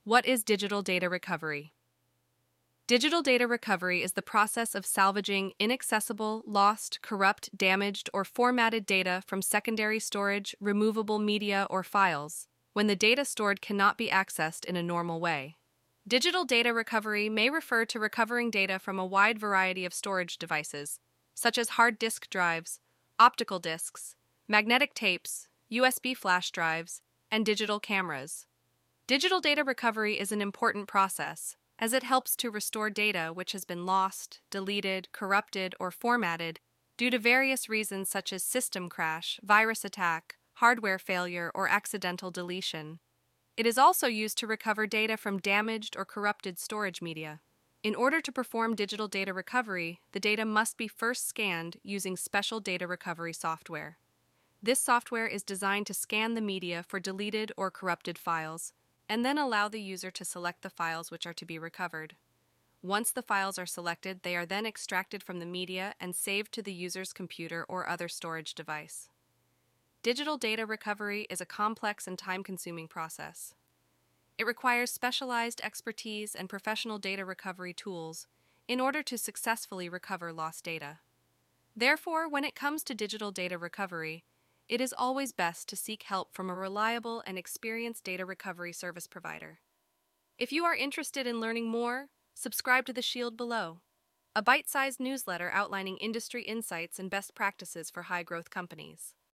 What is digital data recovery? Digital data recovery is the process of salvaging inaccessible, lost, corrupt, damaged, or formatted data from secondary storage, removable media, or files, when the data stored cannot be accessed in a normal way. Digital data recovery may refer to recovering data from a wide variety of storage devices, such as hard disk drives, optical disks, magnetic tapes, USB flash drives, and digital cameras. Digital data recovery is an important process, as it helps to restore data which has been lost, deleted, corrupted, or formatted due to various reasons such as system crash, virus attack, hardware failure, or accidental deletion. It is also used to recover data from damaged or corrupted storage media. In order to perform digital data recovery, the data must be first scanned using special data recovery software. This software is designed to scan the media for deleted or corrupted files, and then allow the user to select the files which are to be recovered. Once the files are selected, they are then extracted from the media and saved to the user's computer or other storage device. Digital data recovery is a complex and time-consuming process. It requires specialized expertise and professional data recovery tools in order to successfully recover lost data. Therefore, when it comes to digital data recovery, it is always best to seek help from a reliable and experienced data recovery service provider. If you are interested in learning more, subscribe to the Shield below, a bite-sized newsletter outlining industry insights and best practices for high-growth companies.